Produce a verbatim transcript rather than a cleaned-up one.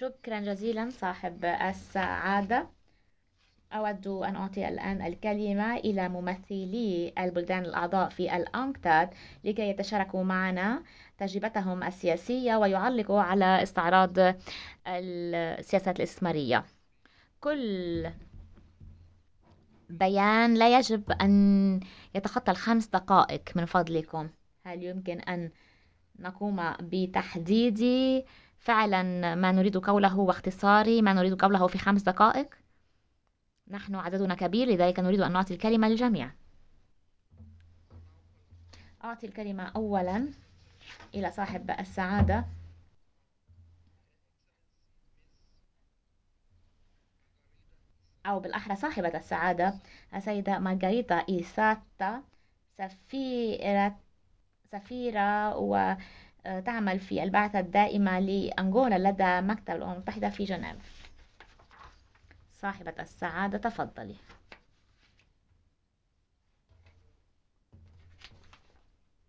شكرا جزيلا صاحب السعادة. أود أن أعطي الآن الكلمة إلى ممثلي البلدان الأعضاء في الأنكتاد لكي يتشاركوا معنا تجربتهم السياسية ويعلقوا على استعراض السياسات الاستثمارية. كل بيان لا يجب أن يتخطى الخمس دقائق من فضلكم. هل يمكن أن نقوم بتحديد فعلا ما نريد قوله واختصار ما نريد قوله في خمس دقائق؟ نحن عددنا كبير، لذلك نريد أن نعطي الكلمة للجميع. أعطي الكلمة أولا إلى صاحب السعادة، أو بالأحرى صاحبة السعادة، السيدة مارغريتا إيساتا، سفيرة سفيرة وتعمل في البعثة الدائمة لأنغولا لدى مكتب الأمم المتحدة في جنيف. صاحبة السعادة تفضلي.